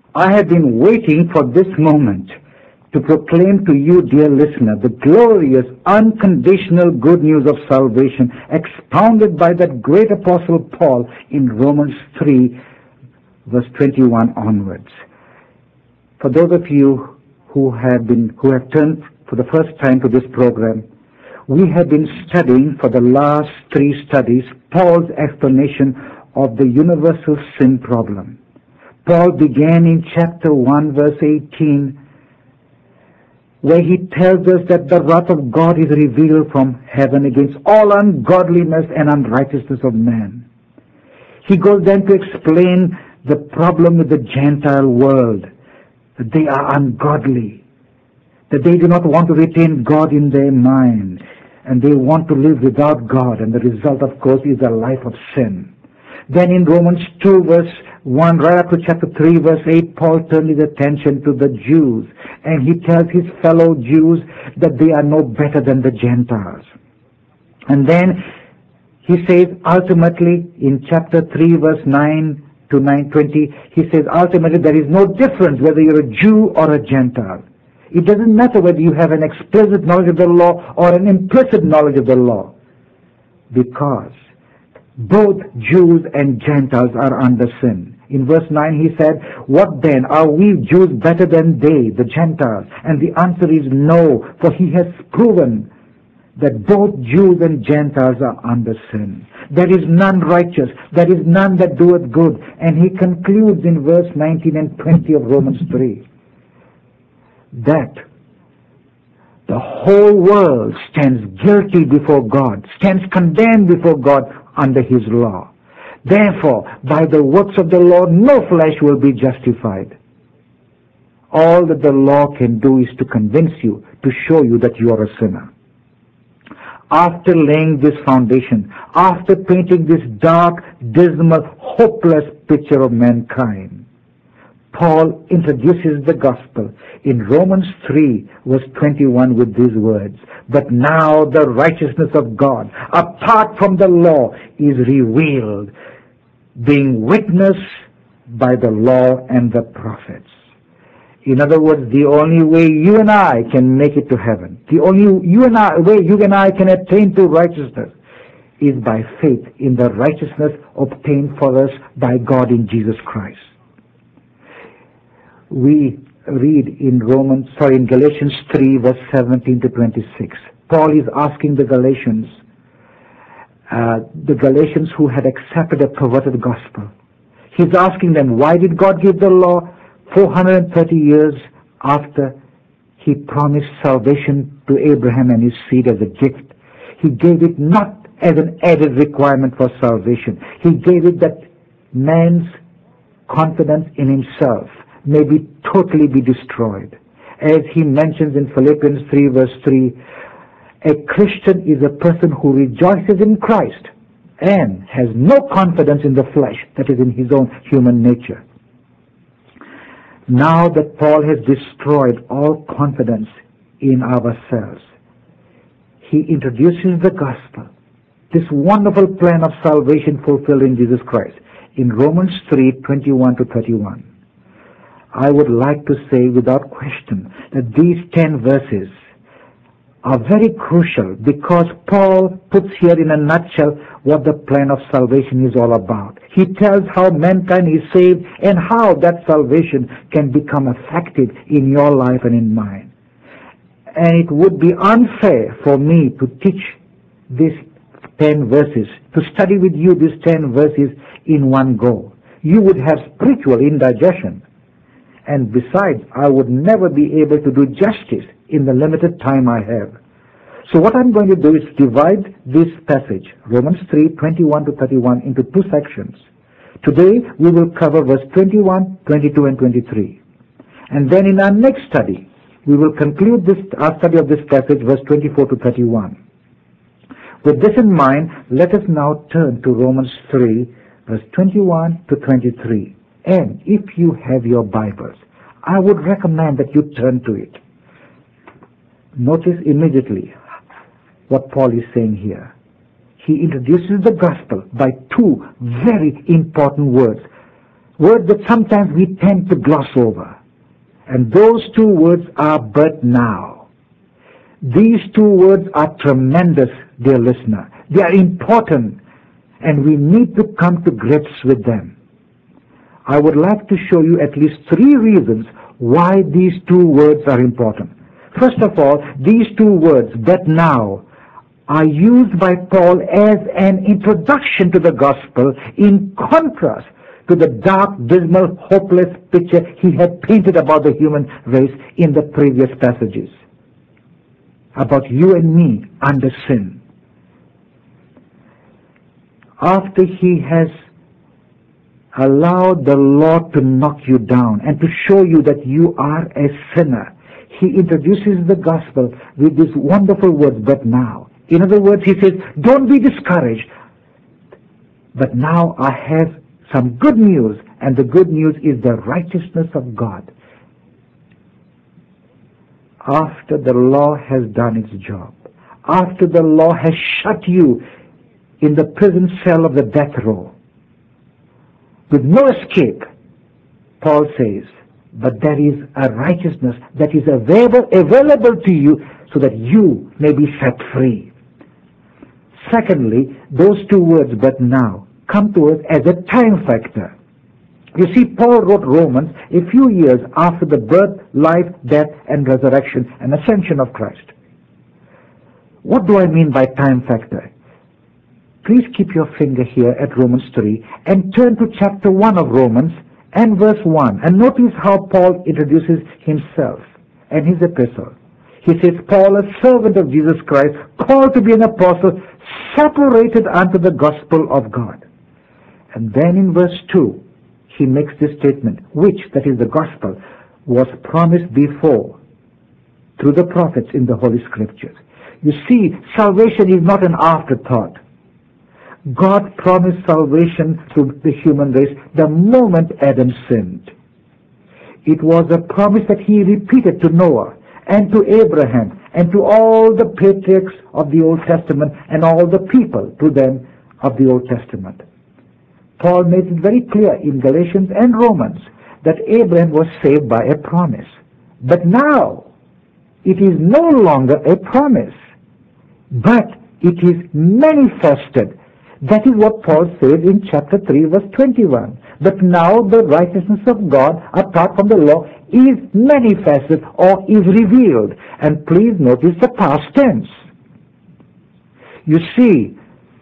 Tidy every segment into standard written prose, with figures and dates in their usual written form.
I have been waiting for this moment to proclaim to you, dear listener, the glorious, unconditional good news of salvation expounded by that great apostle Paul in Romans 3, verse 21 onwards. For those of you who have turned for the first time to this program, we have been studying for the last 3 studies Paul's explanation of the universal sin problem. Paul began in chapter 1, verse 18, where he tells us that the wrath of God is revealed from heaven against all ungodliness and unrighteousness of man. He goes then to explain the problem with the Gentile world, that they are ungodly, that they do not want to retain God in their mind, and they want to live without God, and the result, of course, is a life of sin. Then in Romans 2, verse 1, right up to chapter 3, verse 8, Paul turned his attention to the Jews, and he tells his fellow Jews that they are no better than the Gentiles. And then he says, ultimately, in chapter 3, verse 9 to 9:20, he says, ultimately, there is no difference whether you're a Jew or a Gentile. It doesn't matter whether you have an explicit knowledge of the law or an implicit knowledge of the law, because both Jews and Gentiles are under sin. In verse 9 he said, what then? Are we Jews better than they, the Gentiles? And the answer is no, for he has proven that both Jews and Gentiles are under sin. There is none righteous, there is none that doeth good. And he concludes in verse 19 and 20 of Romans 3 that the whole world stands guilty before God, stands condemned before God under his law. Therefore, by the works of the law, no flesh will be justified. All that the law can do is to convince you, to show you that you are a sinner. After laying this foundation, after painting this dark, dismal, hopeless picture of mankind, Paul introduces the gospel in Romans 3, verse 21 with these words, but now the righteousness of God, apart from the law, is revealed, being witnessed by the law and the prophets. In other words, the only way you and I can make it to heaven, the only way you and I can attain to righteousness is by faith in the righteousness obtained for us by God in Jesus Christ. We read in Galatians 3, verse 17 to 26. Paul is asking the Galatians who had accepted a perverted gospel. He's asking them, why did God give the law 430 years after he promised salvation to Abraham and his seed as a gift? He gave it not as an added requirement for salvation. He gave it that man's confidence in himself may be totally be destroyed. As he mentions in Philippians 3, verse 3, a Christian is a person who rejoices in Christ and has no confidence in the flesh, that is in his own human nature. Now that Paul has destroyed all confidence in ourselves, he introduces the gospel, this wonderful plan of salvation fulfilled in Jesus Christ, in Romans 3, 21 to 31. I would like to say without question that these 10 verses are very crucial, because Paul puts here in a nutshell what the plan of salvation is all about. He tells how mankind is saved and how that salvation can become effective in your life and in mine. And it would be unfair for me to teach these 10 verses, to study with you these 10 verses in one go. You would have spiritual indigestion. And besides, I would never be able to do justice in the limited time I have. So what I'm going to do is divide this passage, Romans 3, 21 to 31, into 2 sections. Today we will cover verse 21, 22, and 23. And then in our next study, we will conclude our study of this passage, verse 24 to 31. With this in mind, let us now turn to Romans 3, verse 21 to 23. And if you have your Bibles, I would recommend that you turn to it. Notice immediately what Paul is saying here. He introduces the gospel by 2 very important words, Words that sometimes we tend to gloss over. And those two words are "but now." These two words are tremendous, dear listener. They are important, and we need to come to grips with them. I would like to show you at least 3 reasons why these two words are important. First of all, these two words, "but now," are used by Paul as an introduction to the gospel in contrast to the dark, dismal, hopeless picture he had painted about the human race in the previous passages, about you and me under sin. After he has allowed the Lord to knock you down and to show you that you are a sinner, he introduces the gospel with these wonderful words, "but now." In other words, he says, don't be discouraged, but now I have some good news, and the good news is the righteousness of God. After the law has done its job, after the law has shut you in the prison cell of the death row, with no escape, Paul says, but there is a righteousness that is available to you so that you may be set free. Secondly, those two words, "but now," come to us as a time factor. You see, Paul wrote Romans a few years after the birth, life, death, and resurrection and ascension of Christ. What do I mean by time factor? Please keep your finger here at Romans 3 and turn to chapter 1 of Romans and verse 1, and notice how Paul introduces himself and his epistle. He says, "Paul, a servant of Jesus Christ, called to be an apostle, separated unto the gospel of God." And then in verse 2, he makes this statement, which, that is the gospel, was promised before through the prophets in the Holy Scriptures. You see, salvation is not an afterthought. God promised salvation to the human race the moment Adam sinned. It was a promise that he repeated to Noah and to Abraham and to all the patriarchs of the Old Testament and all the people to them of the Old Testament. Paul made it very clear in Galatians and Romans that Abraham was saved by a promise. But now, it is no longer a promise, but it is manifested. That is what Paul says in chapter 3, verse 21. But now the righteousness of God, apart from the law, is manifested or is revealed. And please notice the past tense. You see,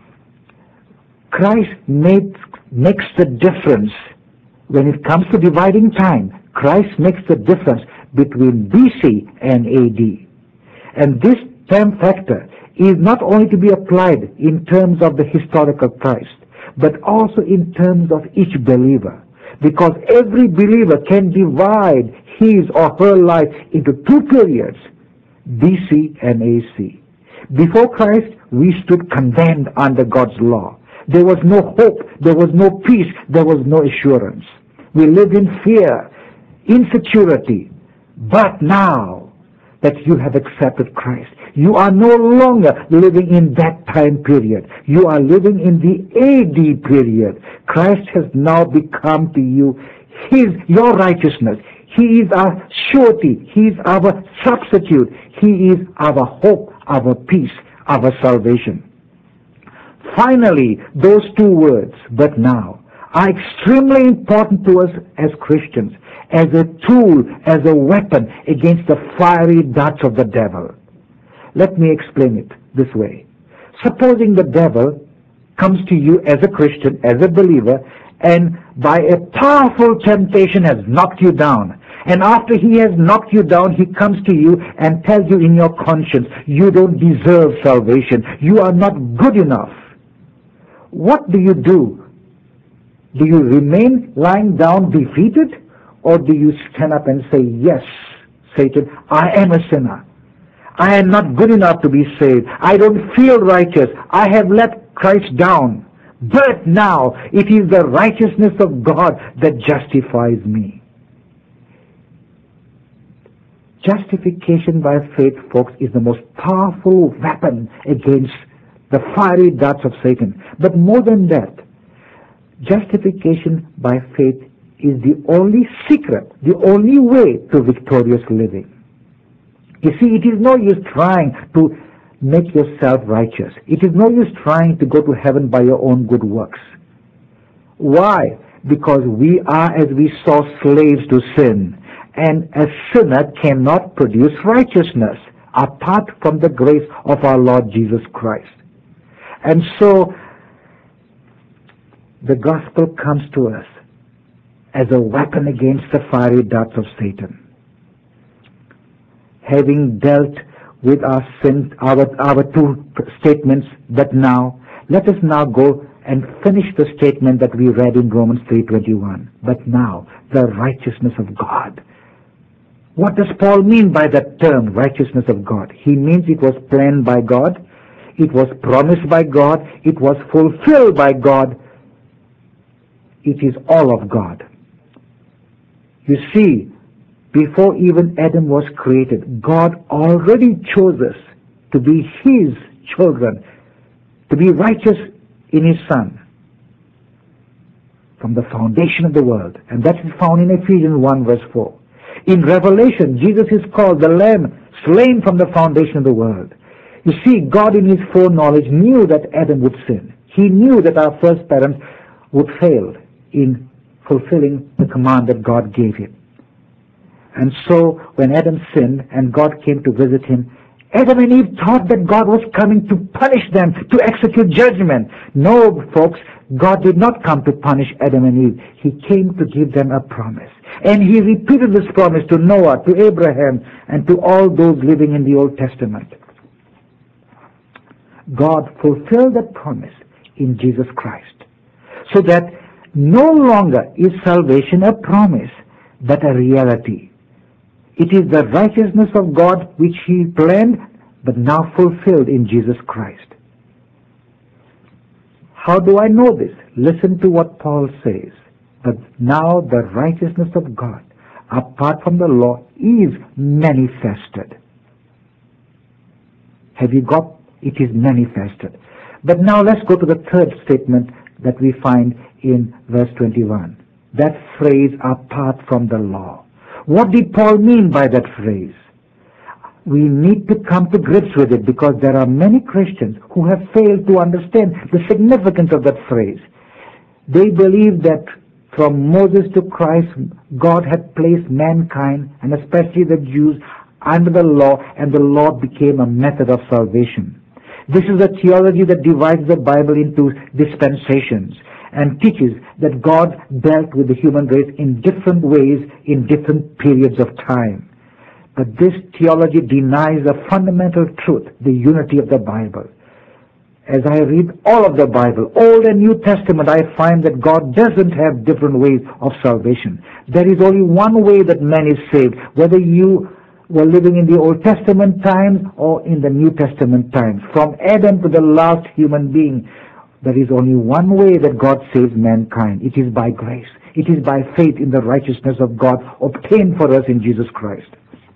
Christ makes the difference when it comes to dividing time. Christ makes the difference between BC and AD. And this time factor is not only to be applied in terms of the historical Christ, but also in terms of each believer. Because every believer can divide his or her life into 2 periods, BC and AC. Before Christ, we stood condemned under God's law. There was no hope, there was no peace, there was no assurance. We lived in fear, insecurity. But now that you have accepted Christ, you are no longer living in that time period. You are living in the AD period. Christ has now become to you your righteousness. He is our surety. He is our substitute. He is our hope, our peace, our salvation. Finally, those 2 words, "but now," are extremely important to us as Christians, as a tool, as a weapon against the fiery darts of the devil. Let me explain it this way. Supposing the devil comes to you as a Christian, as a believer, and by a powerful temptation has knocked you down. And after he has knocked you down, he comes to you and tells you in your conscience, you don't deserve salvation. You are not good enough. What do? Do you remain lying down defeated? Or do you stand up and say, "Yes, Satan, I am a sinner. I am not good enough to be saved. I don't feel righteous. I have let Christ down. But now it is the righteousness of God that justifies me." Justification by faith, folks, is the most powerful weapon against the fiery darts of Satan. But more than that, justification by faith is the only secret, the only way to victorious living. You see, it is no use trying to make yourself righteous. It is no use trying to go to heaven by your own good works. Why? Because we are, as we saw, slaves to sin. And a sinner cannot produce righteousness apart from the grace of our Lord Jesus Christ. And so, the gospel comes to us as a weapon against the fiery darts of Satan. Having dealt with our sin, our two statements, but now, let us now go and finish the statement that we read in Romans 3:21. But now, the righteousness of God. What does Paul mean by that term, righteousness of God? He means it was planned by God, it was promised by God, it was fulfilled by God. It is all of God. You see, before even Adam was created, God already chose us to be His children, to be righteous in His Son from the foundation of the world. And that is found in Ephesians 1 verse 4. In Revelation, Jesus is called the Lamb slain from the foundation of the world. You see, God in His foreknowledge knew that Adam would sin. He knew that our first parents would fail in fulfilling the command that God gave him. And so, when Adam sinned and God came to visit him, Adam and Eve thought that God was coming to punish them, to execute judgment. No, folks, God did not come to punish Adam and Eve. He came to give them a promise. And He repeated this promise to Noah, to Abraham, and to all those living in the Old Testament. God fulfilled that promise in Jesus Christ, so that no longer is salvation a promise, but a reality. It is the righteousness of God which He planned, but now fulfilled in Jesus Christ. How do I know this? Listen to what Paul says. But now the righteousness of God, apart from the law, is manifested. Have you got? It is manifested. But now let's go to the third statement that we find in verse 21. That phrase, apart from the law. What did Paul mean by that phrase? We need to come to grips with it, because there are many Christians who have failed to understand the significance of that phrase. They believe that from Moses to Christ, God had placed mankind, and especially the Jews, under the law, and the law became a method of salvation. This is a theology that divides the Bible into dispensations and teaches that God dealt with the human race in different ways in different periods of time. But this theology denies a fundamental truth, the unity of the Bible. As I read all of the Bible, Old and New Testament, I find that God doesn't have different ways of salvation. There is only one way that man is saved, whether you were living in the Old Testament times or in the New Testament times. From Adam to the last human being, there is only one way that God saves mankind. It is by grace. It is by faith in the righteousness of God obtained for us in Jesus Christ.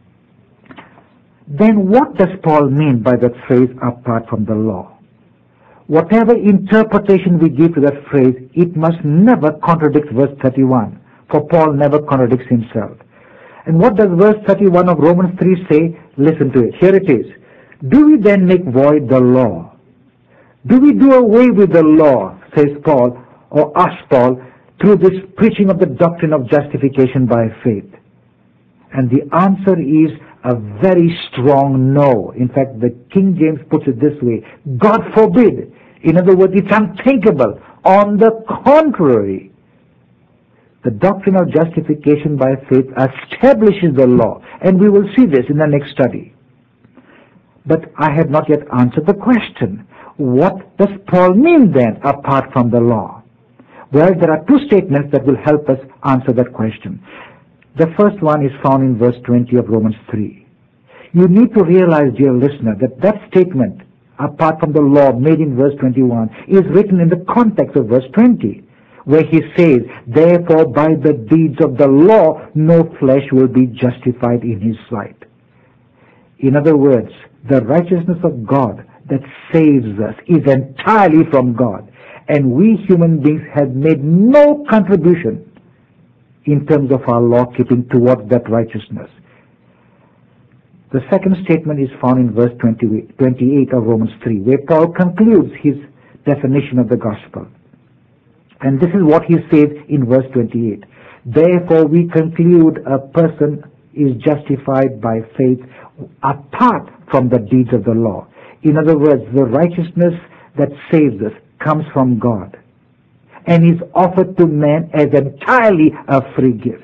Then what does Paul mean by that phrase, apart from the law? Whatever interpretation we give to that phrase, it must never contradict verse 31, for Paul never contradicts himself. And what does verse 31 of Romans 3 say? Listen to it. Here it is. Do we then make void the law? Do we do away with the law, says Paul, or asks Paul, through this preaching of the doctrine of justification by faith? And the answer is a very strong no. In fact, the King James puts it this way: God forbid. In other words, it's unthinkable. On the contrary, the doctrine of justification by faith establishes the law, and we will see this in the next study. But I have not yet answered the question. What does Paul mean then, apart from the law? Well, there are two statements that will help us answer that question. The first one is found in verse 20 of Romans 3. You need to realize, dear listener, that statement, apart from the law, made in verse 21, is written in the context of verse 20, where he says, therefore by the deeds of the law no flesh will be justified in his sight. In other words, the righteousness of God that saves us is entirely from God, and we human beings have made no contribution in terms of our law keeping towards that righteousness. The second statement is found in verse 28 of Romans 3, where Paul concludes his definition of the gospel. And this is what he says in verse 28. Therefore we conclude a person is justified by faith apart from the deeds of the law. In other words, the righteousness that saves us comes from God and is offered to man as entirely a free gift.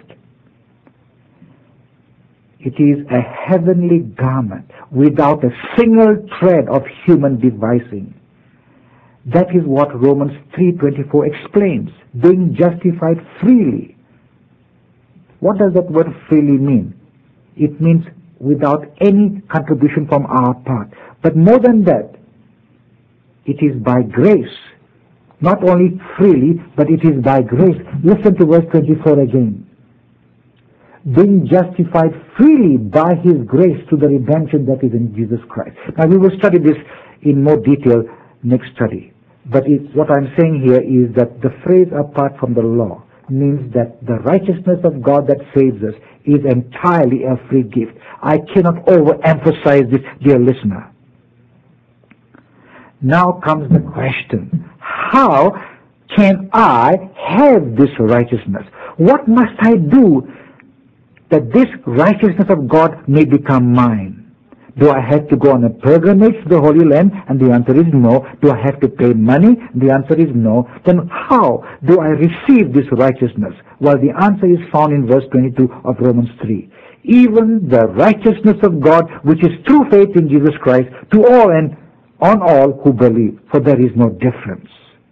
It is a heavenly garment without a single thread of human devising. That is what Romans 3:24 explains, being justified freely. What does that word freely mean? It means without any contribution from our part. But more than that, it is by grace. Not only freely, but it is by grace. Listen to verse 24 again. Being justified freely by His grace through the redemption that is in Jesus Christ. Now we will study this in more detail next study. But what I'm saying here is that the phrase apart from the law means that the righteousness of God that saves us is entirely a free gift. I cannot overemphasize this, dear listener. Now comes the question, how can I have this righteousness? What must I do that this righteousness of God may become mine? Do I have to go on a pilgrimage to the Holy Land? And the answer is no. Do I have to pay money? The answer is no. Then how do I receive this righteousness? Well, the answer is found in verse 22 of Romans 3. Even the righteousness of God, which is through faith in Jesus Christ, to all and on all who believe, for there is no difference.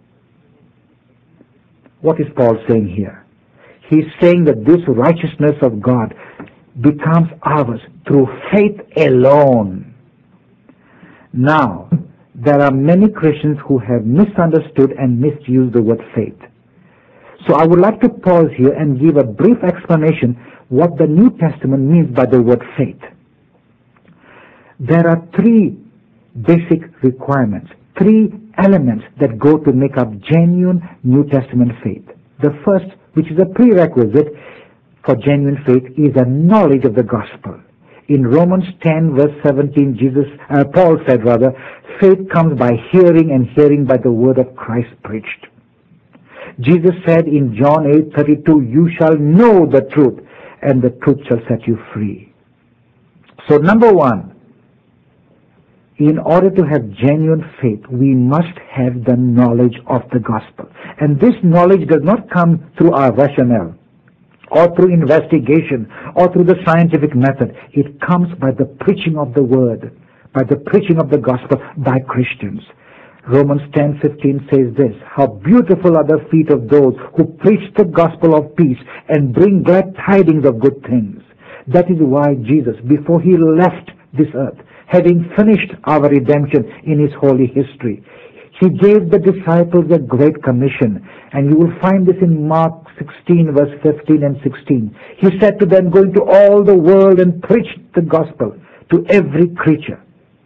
What is Paul saying here? He's saying that this righteousness of God becomes ours through faith alone. Now, there are many Christians who have misunderstood and misused the word faith. So I would like to pause here and give a brief explanation what the New Testament means by the word faith. There are three basic requirements, three elements that go to make up genuine New Testament faith. The first, which is a prerequisite for genuine faith, is a knowledge of the gospel. In Romans 10 verse 17, Paul said, faith comes by hearing, and hearing by the word of Christ preached. Jesus said in John 8:32, you shall know the truth, and the truth shall set you free. So number one, in order to have genuine faith, we must have the knowledge of the gospel. And this knowledge does not come through our rationale, or through investigation, or through the scientific method. It comes by the preaching of the word, by the preaching of the gospel by Christians. Romans 10:15 says this, how beautiful are the feet of those who preach the gospel of peace and bring glad tidings of good things. That is why Jesus, before He left this earth, having finished our redemption in His holy history, He gave the disciples a great commission. And you will find this in Mark 16 verse 15 and 16. He said to them, go into all the world and preach the gospel to every creature.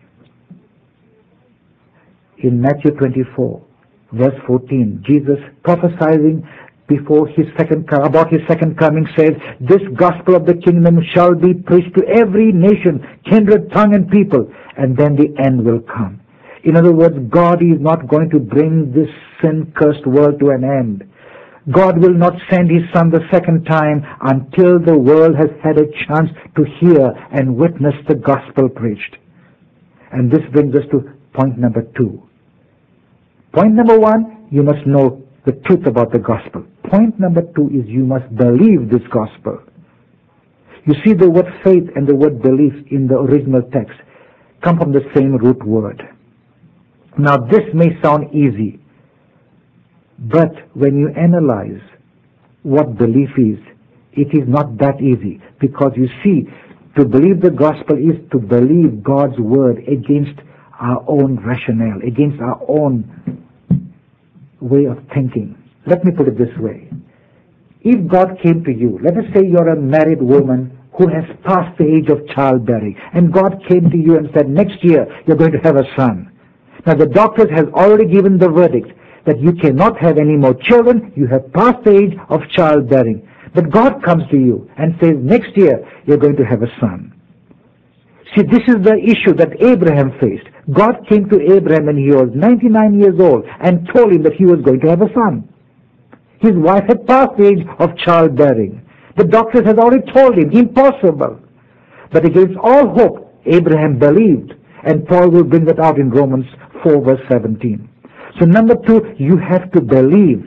In Matthew 24 verse 14, Jesus prophesying about His second coming says, this gospel of the kingdom shall be preached to every nation, kindred, tongue, and people, and then the end will come. In other words, God is not going to bring this sin-cursed world to an end. God will not send His Son the second time until the world has had a chance to hear and witness the gospel preached. And this brings us to point number 2. Point number 1, you must know the truth about the gospel. Point number 2 is you must believe this gospel. You see, the word faith and the word belief in the original text come from the same root word. Now this may sound easy, but when you analyze what belief is, it is not that easy. Because you see, to believe the gospel is to believe God's word against our own rationale, against our own way of thinking. Let me put it this way. If God came to you, let us say you're a married woman who has passed the age of childbearing, and God came to you and said, next year you're going to have a son. Now the doctors has already given the verdict that you cannot have any more children, you have passed the age of childbearing. But God comes to you and says, next year you're going to have a son. See, this is the issue that Abraham faced. God came to Abraham when he was 99 years old and told him that he was going to have a son. His wife had passed the age of childbearing. The doctors had already told him, impossible. But against all hope, Abraham believed. And Paul will bring that out in Romans 4 verse 17. So number 2, you have to believe.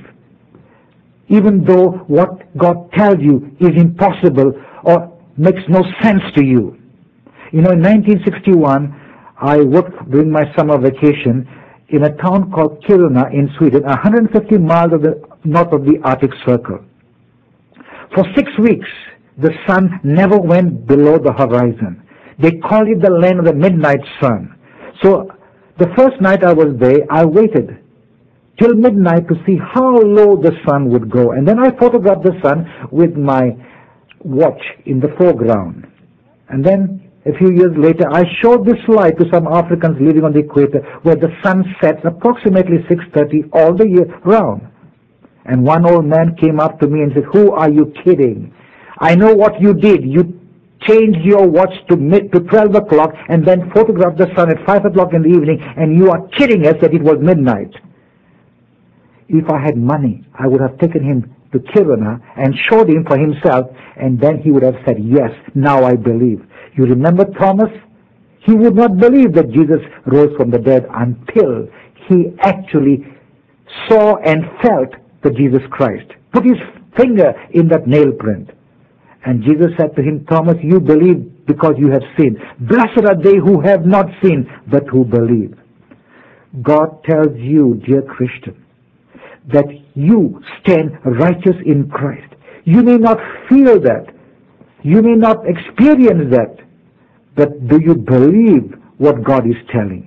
Even though what God tells you is impossible or makes no sense to you. You know, in 1961, I worked during my summer vacation in a town called Kiruna in Sweden, 150 miles north of the Arctic Circle. For 6 weeks, the sun never went below the horizon. They call it the land of the midnight sun. So the first night I was there, I waited till midnight to see how low the sun would go. And then I photographed the sun with my watch in the foreground. And then a few years later, I showed this slide to some Africans living on the equator where the sun sets approximately 6:30 all the year round. And one old man came up to me and said, "Who are you kidding? I know what you did. You changed your watch to 12 o'clock and then photographed the sun at 5 o'clock in the evening, and you are kidding us that it was midnight." If I had money, I would have taken him to Kiruna and showed him for himself, and then he would have said, "Yes, now I believe." You remember Thomas? He would not believe that Jesus rose from the dead until he actually saw and felt the Jesus Christ. Put his finger in that nail print. And Jesus said to him, "Thomas, you believe because you have seen. Blessed are they who have not seen, but who believe." God tells you, dear Christian, that you stand righteous in Christ. You may not feel that. You may not experience that. But do you believe what God is telling?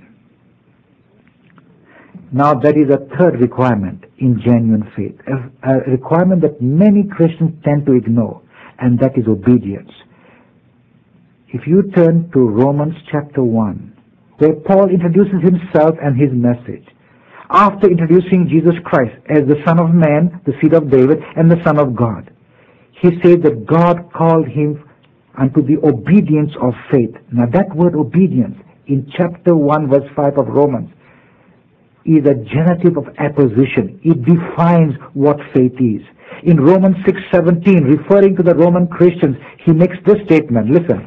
Now that is a third requirement in genuine faith. A requirement that many Christians tend to ignore. And that is obedience. If you turn to Romans chapter 1, where Paul introduces himself and his message, after introducing Jesus Christ as the Son of Man, the seed of David, and the Son of God, he said that God called him unto the obedience of faith. Now that word obedience in chapter 1 verse 5 of Romans is a genitive of apposition. It defines what faith is. In Romans 6:17, referring to the Roman Christians, he makes this statement. Listen.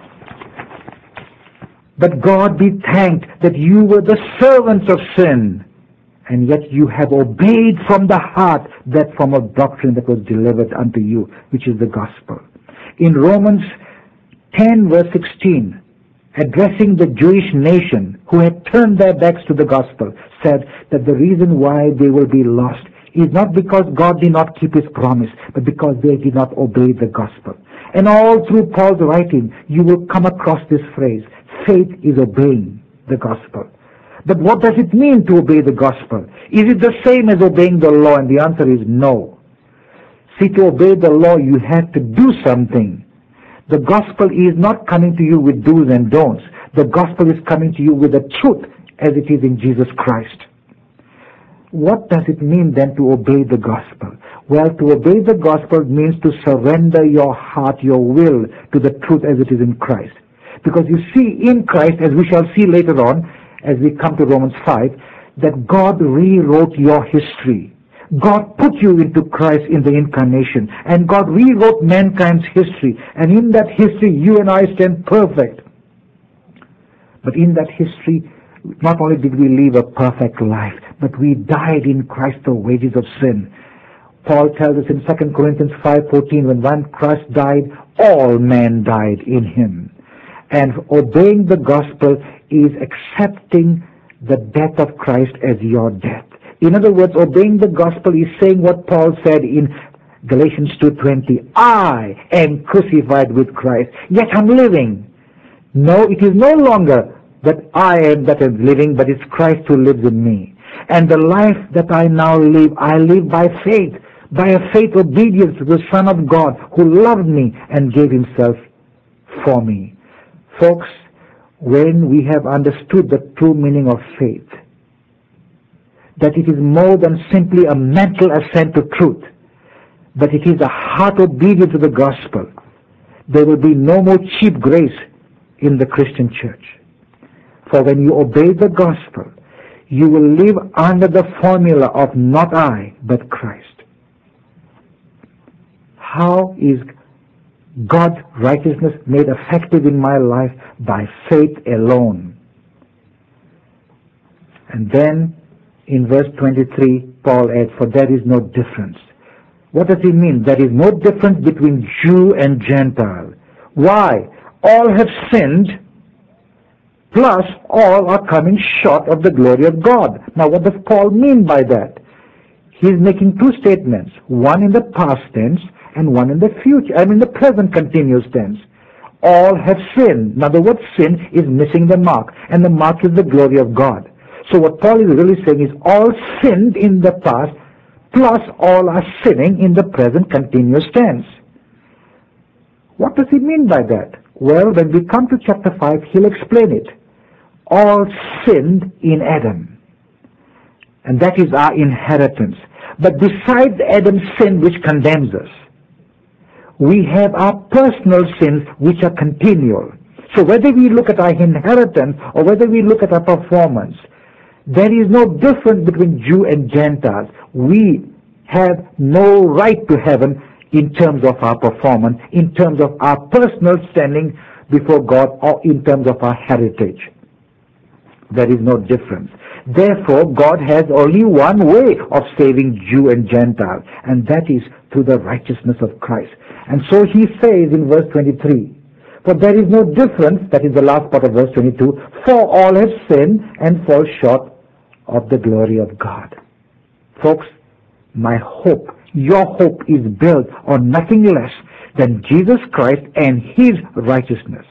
"But God be thanked that you were the servants of sin, and yet you have obeyed from the heart that form of doctrine that was delivered unto you, which is the gospel." In Romans 10 verse 16, addressing the Jewish nation who had turned their backs to the gospel, said that the reason why they will be lost is not because God did not keep his promise, but because they did not obey the gospel. And all through Paul's writing, you will come across this phrase, faith is obeying the gospel. But what does it mean to obey the gospel? Is it the same as obeying the law? And the answer is no. See, to obey the law, you have to do something. The gospel is not coming to you with do's and don'ts. The gospel is coming to you with the truth as it is in Jesus Christ. What does it mean then to obey the gospel? Well, to obey the gospel means to surrender your heart, your will to the truth as it is in Christ. Because you see in Christ, as we shall see later on, as we come to Romans 5, that God rewrote your history. God put you into Christ in the incarnation, and God rewrote mankind's history, and in that history you and I stand perfect. But in that history, not only did we live a perfect life, but we died in Christ the wages of sin. Paul tells us in 2 Corinthians 5:14, when one Christ died, all men died in him. And obeying the gospel is accepting the death of Christ as your death. In other words, obeying the gospel is saying what Paul said in Galatians 2:20, "I am crucified with Christ, yet I'm living." No, it is no longer that I am that is living, but it's Christ who lives in me. And the life that I now live, I live by faith, by a faith obedience to the Son of God who loved me and gave himself for me. Folks, when we have understood the true meaning of faith, that it is more than simply a mental assent to truth, but it is a heart obedient to the gospel. There will be no more cheap grace in the Christian church. For when you obey the gospel, you will live under the formula of not I, but Christ. How is God's righteousness made effective in my life? By faith alone. And then in verse 23, Paul adds, for there is no difference. What does he mean? There is no difference between Jew and Gentile. Why? All have sinned, plus all are coming short of the glory of God. Now what does Paul mean by that? He is making two statements, one in the past tense and one in the future, the present continuous tense. All have sinned. Now the word sin is missing the mark, and the mark is the glory of God. So what Paul is really saying is all sinned in the past, plus all are sinning in the present continuous tense. What does he mean by that? Well, when we come to chapter 5, he'll explain it. All sinned in Adam. And that is our inheritance. But besides Adam's sin which condemns us, we have our personal sins which are continual. So whether we look at our inheritance or whether we look at our performance, there is no difference between Jew and Gentiles. We have no right to heaven in terms of our performance, in terms of our personal standing before God, or in terms of our heritage. There is no difference. Therefore, God has only one way of saving Jew and Gentile, and that is through the righteousness of Christ. And so he says in verse 23, for there is no difference, that is the last part of verse 22, for all have sinned and fall short of the glory of God. Folks, my hope, your hope is built on nothing less than Jesus Christ and His righteousness.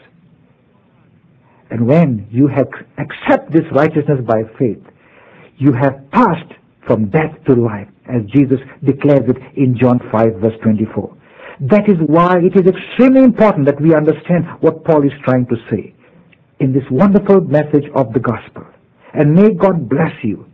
And when you have accept this righteousness by faith, you have passed from death to life, as Jesus declares it in John 5 verse 24. That is why it is extremely important that we understand what Paul is trying to say in this wonderful message of the gospel. And may God bless you